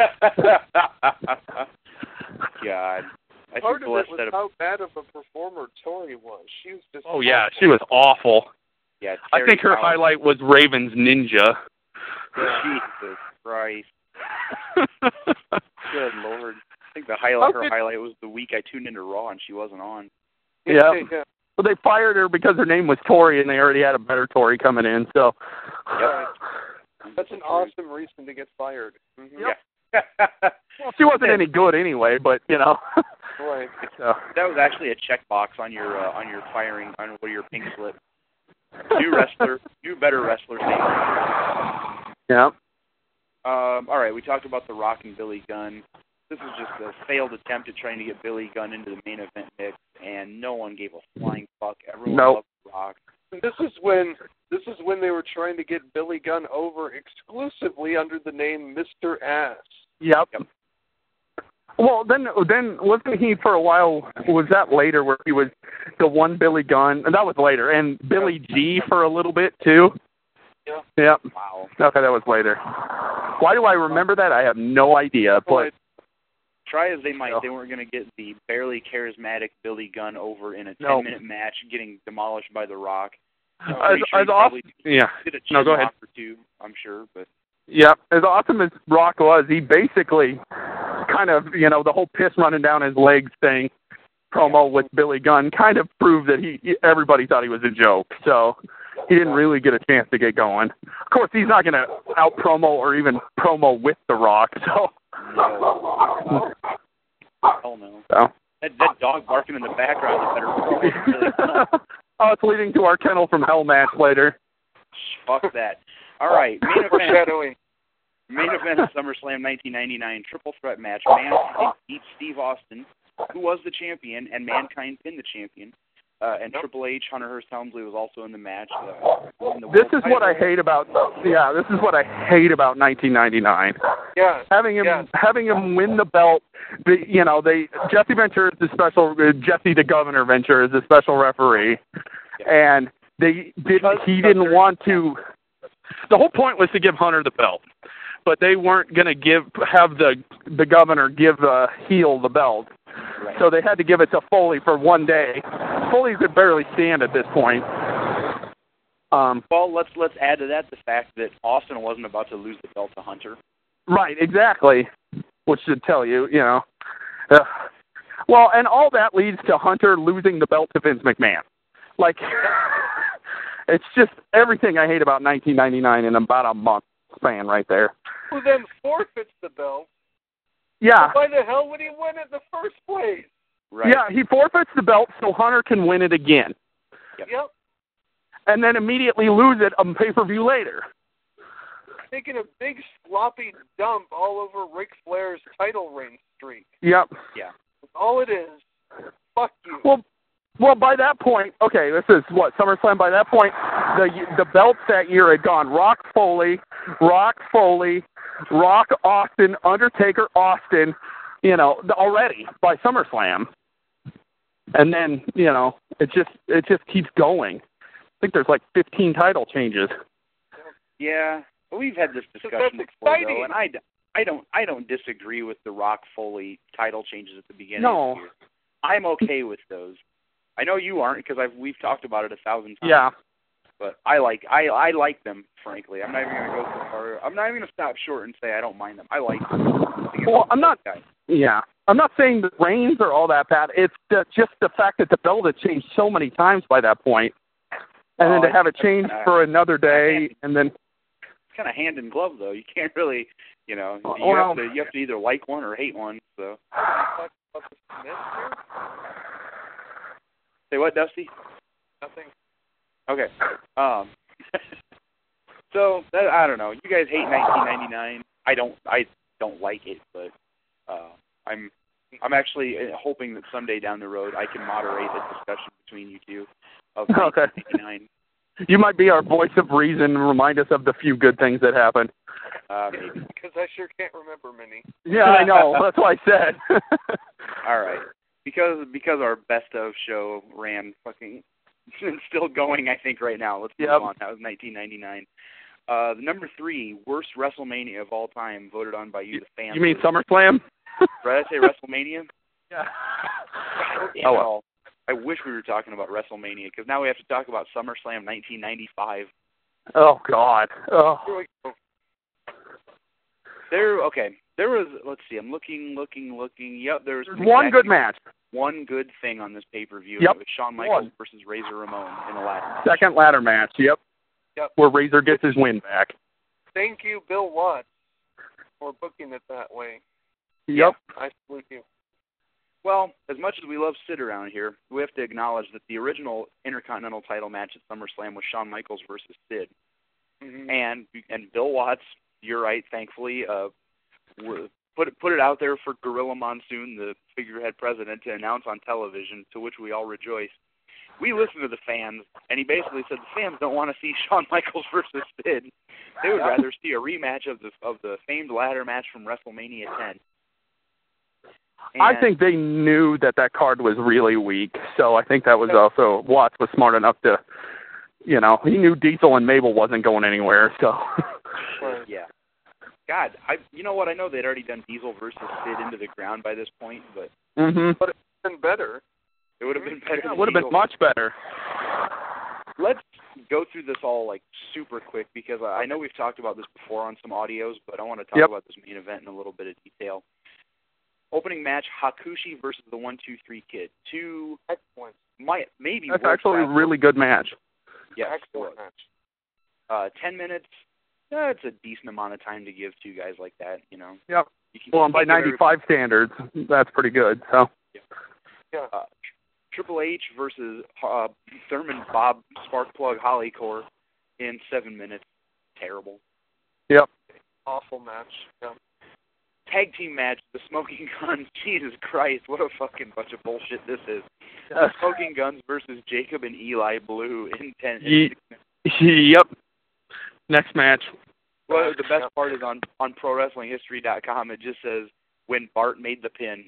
God. I Part of it was that how bad of a performer Tori was. She was just. Oh yeah, she was awful. Yeah. I think her Terry highlight was Raven's Ninja. Jesus Christ. Good Lord. I think the highlight, her highlight was the week I tuned into Raw and she wasn't on. Yeah. yeah. Well, they fired her because her name was Tori, and they already had a better Tori coming in. So. Yep. That's an awesome reason to get fired. Mm-hmm. Yep. Well, she wasn't any good anyway, but you know. Right. So. That was actually a checkbox on your uh, on your firing on one of your pink slip. New wrestler, new better wrestler. Yeah. Um, all right, we talked about The Rock and Billy Gunn. This was just a failed attempt at trying to get Billy Gunn into the main event mix, and no one gave a flying fuck. Everyone nope. loved The Rock. This is when this is when they were trying to get Billy Gunn over exclusively under the name Mister Ass. Yep. yep. Well, then, then wasn't he for a while? Was that later where he was the one Billy Gunn? And that was later, and Billy G for a little bit too. Yeah. Yep. Wow. Okay, that was later. Why do I remember that? I have no idea. But try as they might, they weren't going to get the barely charismatic Billy Gunn over in a no. ten-minute match, getting demolished by The Rock. Uh, as sure as awesome, yeah. Did a no, go ahead. Or two, I'm sure, but. Yeah, as awesome as Rock was, he basically kind of, you know, the whole piss running down his legs thing, promo with Billy Gunn, kind of proved that he everybody thought he was a joke. So he didn't really get a chance to get going. Of course, he's not going to out promo or even promo with The Rock. So. No. Hell no. So. That, that dog barking in the background is better promo than Billy Gunn. Oh, it's leading to our Kennel from Hell match later. Fuck that. All right, main event. Foreshadowing. Main event of SummerSlam nineteen ninety-nine, triple threat match. Mankind beat Steve Austin, who was the champion, and Mankind pinned the champion. Uh, and Triple H, Hunter Hearst Helmsley, was also in the match. Uh, the this is what I hate about. Yeah, this is what I hate about nineteen ninety-nine. Yeah. Having him, yeah. having him win the belt. The, you know, they Jesse Ventura is the special. Uh, Jesse the Governor Ventura is the special referee, yeah. and they didn't. He didn't want to. The whole point was to give Hunter the belt, but they weren't going to give have the the governor give uh, heel the belt. Right. So they had to give it to Foley for one day. Foley could barely stand at this point. Um, well, let's let's add to that the fact that Austin wasn't about to lose the belt to Hunter. Right, exactly. Which should tell you, you know. Uh, well, and all that leads to Hunter losing the belt to Vince McMahon. Like, it's just everything I hate about nineteen ninety-nine in about a month span right there. Who then forfeits the belt? Yeah. Why the hell would he win it in the first place? Right. Yeah, he forfeits the belt so Hunter can win it again. Yep. yep. And then immediately lose it on pay-per-view later. Taking a big sloppy dump all over Ric Flair's title reign streak. Yep. Yeah. That's all it is. Fuck you. Well, well, by that point, okay, this is what, SummerSlam, by that point, the the belts that year had gone Rock Foley, Rock Foley, Rock Austin, Undertaker Austin, you know, already by SummerSlam. And then, you know, it just it just keeps going. I think there's like fifteen title changes. Yeah, we've had this discussion before, though, and I, I don't I don't disagree with the Rock Foley title changes at the beginning no. of the year. I'm okay with those. I know you aren't because I've we've talked about it a thousand times. Yeah. But I like I I like them, frankly. I'm not even gonna go so far. I'm not even gonna stop short and say I don't mind them. I like them. Well, I'm not. Guys. Yeah, I'm not saying the reigns are all that bad. It's the, just the fact that the belt had changed so many times by that point, and oh, then to have it changed uh, for another day, and then it's kind of hand in glove though. You can't really, you know, you well, have to you have to either like one or hate one. So. Say what, Dusty? Nothing. Okay. Um. so that, I don't know. You guys hate nineteen ninety-nine. I don't. I don't like it, but uh, I'm. I'm actually hoping that someday down the road I can moderate a discussion between you two of nineteen ninety-nine. Okay. You might be our voice of reason and remind us of the few good things that happened. Uh, maybe. Because I sure can't remember many. Yeah, I know. That's what I said. All right. Because because our best of show ran fucking it's still going, I think, right now. Let's move yep. on. That was nineteen ninety-nine. Uh, the number three worst WrestleMania of all time, voted on by you, the fans. You mean SummerSlam? Did I say WrestleMania? Yeah. Oh, well. I wish we were talking about WrestleMania, because now we have to talk about SummerSlam nineteen ninety-five. Oh, God. Oh. There, okay. There was, let's see, I'm looking, looking, looking. Yep, there was There's one good match. One good thing on this pay-per-view. Yep. It was Shawn Michaels One. versus Razor Ramon in a ladder match. Second ladder match, yep. Yep. Where Razor gets his win back. Thank you, Bill Watts, for booking it that way. Yep. I salute you. Well, as much as we love Sid around here, we have to acknowledge that the original Intercontinental title match at SummerSlam was Shawn Michaels versus Sid. Mm-hmm. And and Bill Watts, you're right, thankfully, uh, put it, put it out there for Gorilla Monsoon, the figurehead president, to announce on television, to which we all rejoice. We listened to the fans, and he basically said the fans don't want to see Shawn Michaels versus Sid. They would rather see a rematch of the of the famed ladder match from WrestleMania ten. And I think they knew that that card was really weak, so I think that was also, Watts was smart enough to, you know, he knew Diesel and Mabel wasn't going anywhere, so. Yeah. God, I you know what, I know they'd already done Diesel versus Sid into the ground by this point, but Mm-hmm. But it's been better. it would have been better. Yeah, than it would have been Diesel. much better. Let's go through this all like super quick because I I know we've talked about this before on some audios, but I want to talk Yep. about this main event in a little bit of detail. Opening match: Hakushi versus the One Two Three Kid. Two, Excellent. might maybe That's world actually a class- really good match. Yes, it Excellent was. match. Uh, ten minutes. That's a decent amount of time to give two guys like that. You know. Yep. You can, Well, you and by can't give every- ninety-five standards, that's pretty good, so. Yeah. Uh, Triple H versus uh, Thurman Bob Sparkplug Hollycore in seven minutes. Terrible. Yep. Awful match. Yeah. Tag team match, the Smoking Guns. Jesus Christ, what a fucking bunch of bullshit this is. Yes. Smoking Guns versus Jacob and Eli Blue in ten. Ye- Yep. Next match. Well, the best part is on on Pro Wrestling History dot com. It just says when Bart made the pin.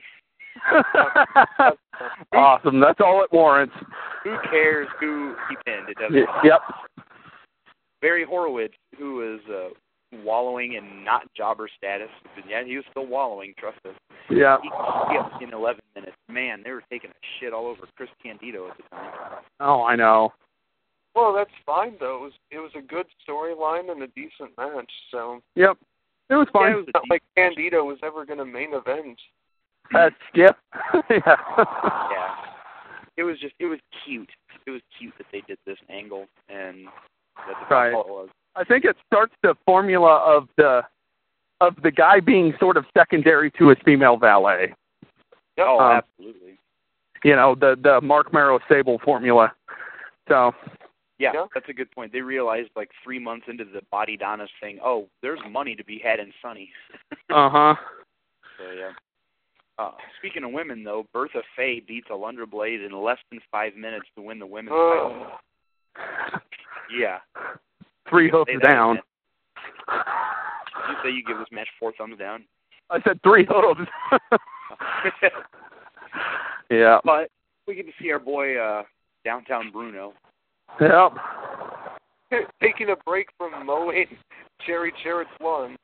Awesome. That's all it warrants. Who cares who he pinned? It doesn't. Y- Yep. Barry Horowitz, who is uh, wallowing in not jobber status. Yeah, he was still wallowing. Trust us. Yeah. He skipped in eleven minutes. Man, they were taking a shit all over Chris Candido at the time. Oh, I know. Well, that's fine though. It was it was a good storyline and a decent match. So Yep. It was fun. Yeah, it was it's not like Candido was ever going to main event. That's, yep. yeah. Yeah. It was just, it was cute. It was cute that they did this angle, and that's Right. all it was. I think it starts the formula of the of the guy being sort of secondary to his female valet. Oh, Um, absolutely. You know, the the Mark Marrow Sable formula. So Yeah, Yeah. that's a good point. They realized like three months into the Body Donna's thing, oh, there's money to be had in Sunny. uh huh. So, yeah. Uh, speaking of women, though, Bertha Faye beats Alundra Blade in less than five minutes to win the women's title. Oh. Yeah. Three hooves Say that down. again. Did you say you give this match four thumbs down? I said three hooves. yeah. But we get to see our boy uh, Downtown Bruno. Yep. Taking a break from mowing Jerry Jarrett's lawn.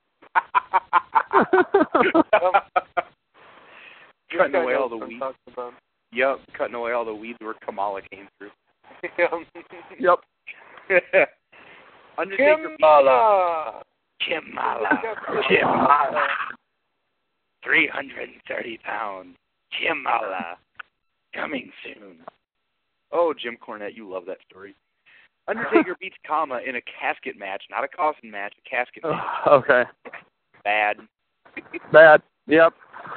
Cutting This guy away all knows the what I'm weeds. talking about. Yep, cutting away all the weeds where Kamala came through. Yeah. Yep. Undertaker Kimbala! Kimala. Kimala. three hundred thirty pounds. Kimala. Coming soon. Oh, Jim Cornette, you love that story. Undertaker beats Kama in a casket match, not a coffin match, a casket match. Okay. Bad. Bad. Yep.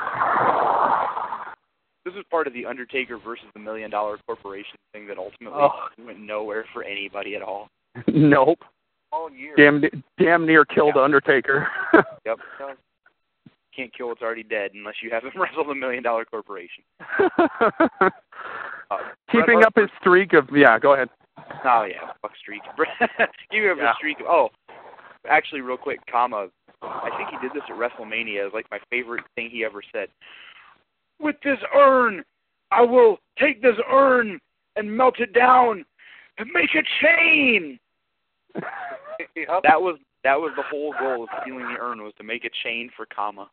This is part of the Undertaker versus the Million Dollar Corporation thing that ultimately Oh. went nowhere for anybody at all. Nope. All year. Damn, damn near killed Yeah. Undertaker. Yep. Can't kill what's already dead unless you have him wrestle the Million Dollar Corporation. Uh, Keeping Bret up his streak of, yeah, go ahead. Oh, yeah, fuck streak. Keeping up Yeah. his streak. Oh, actually, real quick, Kama, I think he did this at WrestleMania. It was like my favorite thing he ever said. With this urn, I will take this urn and melt it down and make a chain. Yep. That was that was the whole goal of stealing the urn, was to make a chain for Kama.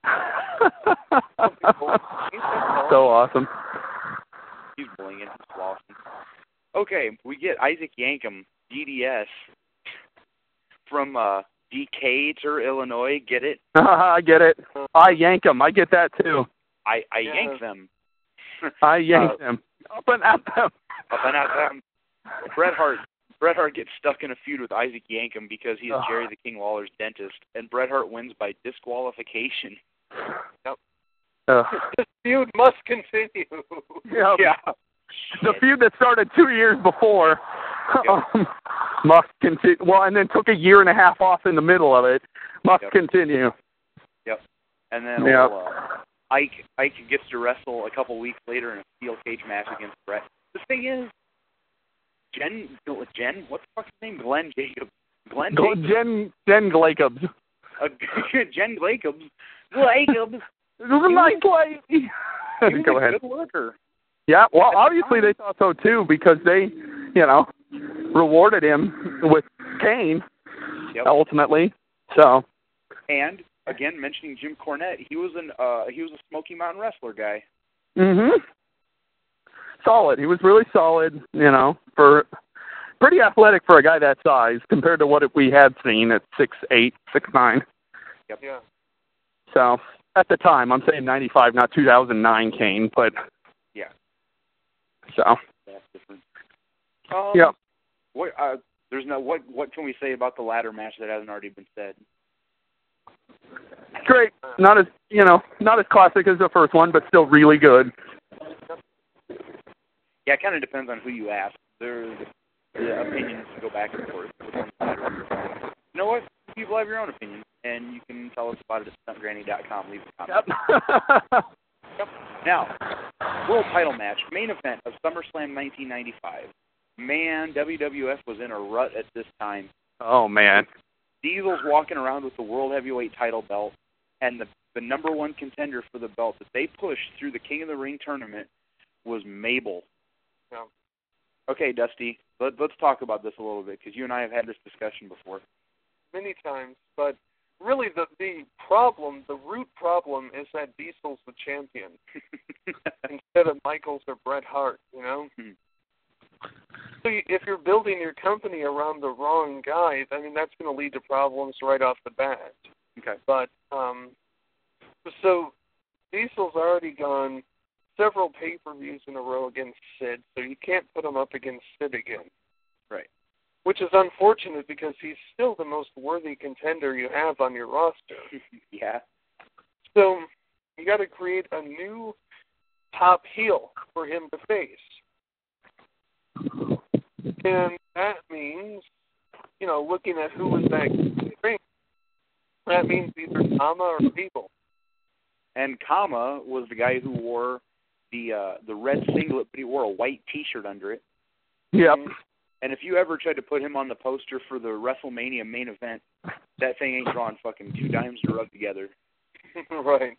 So awesome. He's blinging. He's flossing. Okay, we get Isaac Yankem, D D S, from uh, Decatur, Illinois. Get it? I get it. I yank them. I get that too. I, I Yeah. yank them. I yank Uh, them. Up and at them. Up and at them. Bret Hart. Bret Hart gets stuck in a feud with Isaac Yankem because he is Ugh. Jerry the King Lawler's dentist, and Bret Hart wins by disqualification. Ugh. This feud must continue. Yep. Yeah. The feud that started two years before Yep. um, must continue. Well, and then took a year and a half off in the middle of it. Must Yep. continue. Yep. And then Yep. old, uh, Ike Ike gets to wrestle a couple weeks later in a steel cage match against Bret. The thing is, Jen, Jen, what's the fuck's his name? Glenn Jacobs. Glenn Go- Jacobs. Jen Jen Glacobs. Uh, Jen Glacobs. Glacobs. It was a nice lady. He was Go a ahead. good worker. Yeah, well, At the obviously time. they thought so too because they, you know, rewarded him with Kane Yep. ultimately. So, And again, mentioning Jim Cornette, he was an uh, he was a Smoky Mountain Wrestler guy. mhm, solid. He was really solid. You know, for pretty athletic for a guy that size compared to what we had seen at six eight, six nine. Yep. Yeah. So at the time, I'm saying ninety-five, not two thousand nine Kane, but Yeah. so That's different. Um, yeah. What uh, there's no what what can we say about the ladder match that hasn't already been said? Great. Not as you know, not as classic as the first one, but still really good. Yeah, it kind of depends on who you ask. There's the opinions go back and forth. Which one's better? You know what? People have your own opinions, and you can tell us about it at stunt granny dot com. Leave a comment. Yep. Now, world title match, main event of SummerSlam nineteen ninety-five. Man, W W F was in a rut at this time. Oh man. Diesel's walking around with the World Heavyweight title belt, and the, the number one contender for the belt that they pushed through the King of the Ring tournament was Mabel. Yeah. Okay, Dusty, let, let's talk about this a little bit, because you and I have had this discussion before. Many times, but really the the problem, the root problem, is that Diesel's the champion instead of Michaels or Bret Hart. You know. Hmm. So you, if you're building your company around the wrong guy, I mean that's going to lead to problems right off the bat. Okay. But um, so Diesel's already gone several pay-per-views in a row against Sid, so you can't put him up against Sid again. Right. Which is unfortunate because he's still the most worthy contender you have on your roster. Yeah. So you got to create a new top heel for him to face. And that means, you know, looking at who was that ring, that means either Kama or People. And Kama was the guy who wore the uh, the red singlet, but he wore a white T-shirt under it. Yep. And if you ever tried to put him on the poster for the WrestleMania main event, that thing ain't drawing fucking two dimes to rub together. Right.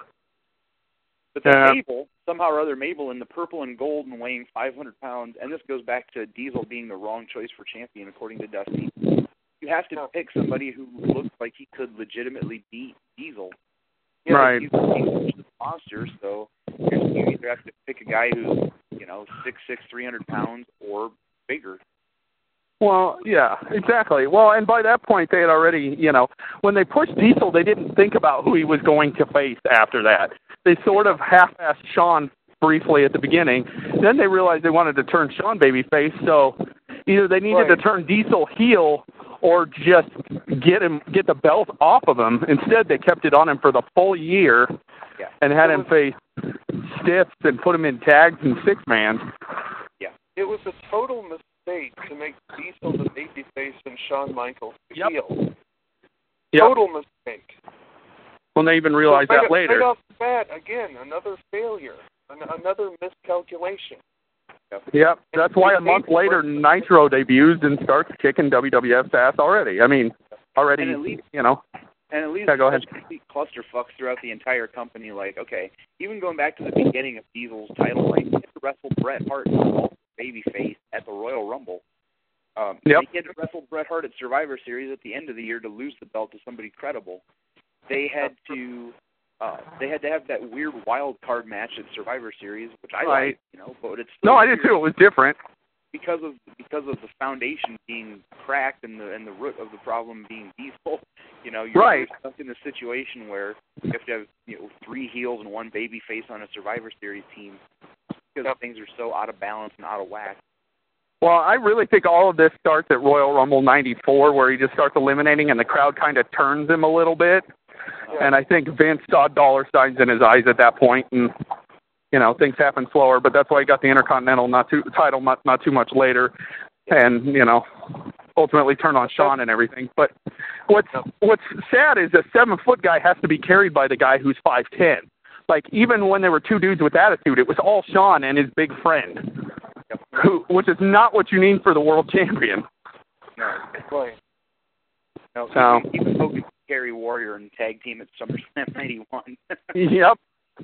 But then Yeah. Mabel, somehow or other, Mabel in the purple and gold and weighing five hundred pounds, and this goes back to Diesel being the wrong choice for champion, according to Dusty. You have to No. pick somebody who looks like he could legitimately beat Diesel. Yeah, Right. He's, he's a monster, so you either have to pick a guy who's, you know, six six, three hundred pounds, or bigger. Well, yeah, exactly. Well, and by that point, they had already, you know, when they pushed Diesel, they didn't think about who he was going to face after that. They sort of half-assed Shawn briefly at the beginning. Then they realized they wanted to turn Shawn babyface, so either they needed Right. to turn Diesel heel or just get him, get the belt off of him. Instead, they kept it on him for the full year Yeah. and had It him was- face stiffs and put him in tags and six-mans. Yeah. It was a total mistake to make Diesel the babyface and Shawn Michaels the Yep. heel. Yep. Total mistake. When they even realized So right, that later. Right off the bat, again, another failure, an, another miscalculation. Yep, that's why a month later Nitro debuts and starts kicking W W F's ass already. I mean, already, And it leads- you know. And it leaves Yeah, go ahead. such complete clusterfucks throughout the entire company. Like, okay, even going back to the beginning of Diesel's title reign, he had to wrestle Bret Hart, who was also babyface, at the Royal Rumble. Um, Yep. They had to wrestle Bret Hart at Survivor Series at the end of the year to lose the belt to somebody credible. They had to, uh, they had to have that weird wild card match at Survivor Series, which I Right. like, you know, but it's still No, I did weird. too. It was different. because of because of the foundation being cracked and the and the root of the problem being Diesel, you know, you're right. stuck in a situation where you have to have you know three heels and one baby face on a Survivor Series team because yep. things are so out of balance and out of whack. Well, I really think all of this starts at Royal Rumble ninety-four, where he just starts eliminating and the crowd kind of turns him a little bit. Yeah. And I think Vince saw dollar signs in his eyes at that point, and you know things happen slower. But that's why he got the Intercontinental not too title not, not too much later, and you know ultimately turned on Shawn and everything. But what's what's sad is a seven foot guy has to be carried by the guy who's five ten. Like even when there were two dudes with attitude, it was all Shawn and his big friend. Who, which is not what you need for the world champion. No, right. No, so, even Hogan could carry Warrior and tag team at SummerSlam ninety-one. Yep.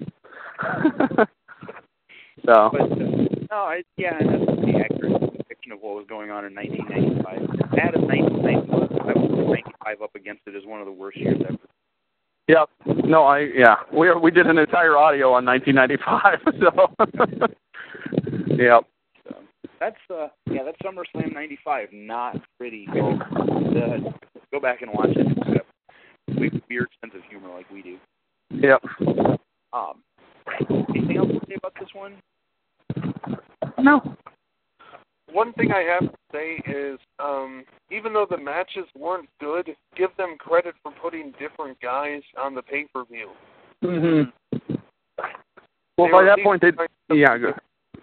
so. But, uh, no, I, yeah, and that's pretty accurate depiction of what was going on in nineteen ninety-five. That of nineteen ninety-one, I would put ninety-five up against it as one of the worst years ever. Yep. No, I, yeah. We we did an entire audio on nineteen ninety-five, so. Yep. That's uh yeah, that's SummerSlam ninety-five. Not pretty. Well, uh, go back and watch it. It's got weird sense of humor like we do. Yep. Um. Anything else to say about this one? No. One thing I have to say is, um, even though the matches weren't good, give them credit for putting different guys on the pay-per-view. Mm-hmm. Well, by that point, they yeah. Good.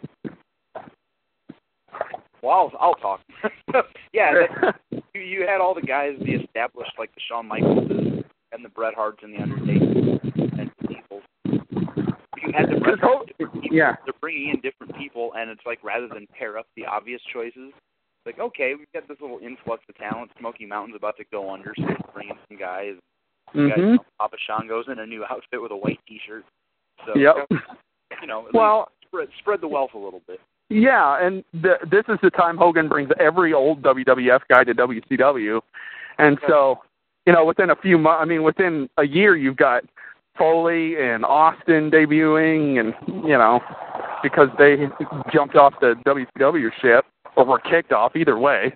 Well, I'll, I'll talk. yeah, that, you, you had all the guys be established, like the Shawn Michaelses and the Bret Harts and the Undertaker and the Diesels. You had the Bret Harts, different people. Yeah. They're bringing in different people, and it's like rather than pair up the obvious choices, like, okay, we've got this little influx of talent. Smoky Mountain's about to go under, so let's bring in some guys. Mm-hmm. guys you know, Papa Shango's in a new outfit with a white T-shirt. So, yep. you know, well, spread, spread the wealth a little bit. Yeah, and the, this is the time Hogan brings every old W W F guy to W C W, and so, you know, within a few months, I mean, within a year, you've got Foley and Austin debuting, and you know, because they jumped off the W C W ship or were kicked off, either way.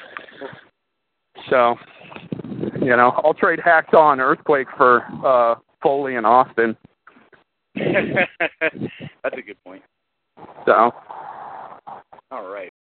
So, you know, I'll trade Hacksaw and Earthquake for uh, Foley and Austin. That's a good point. So. All right.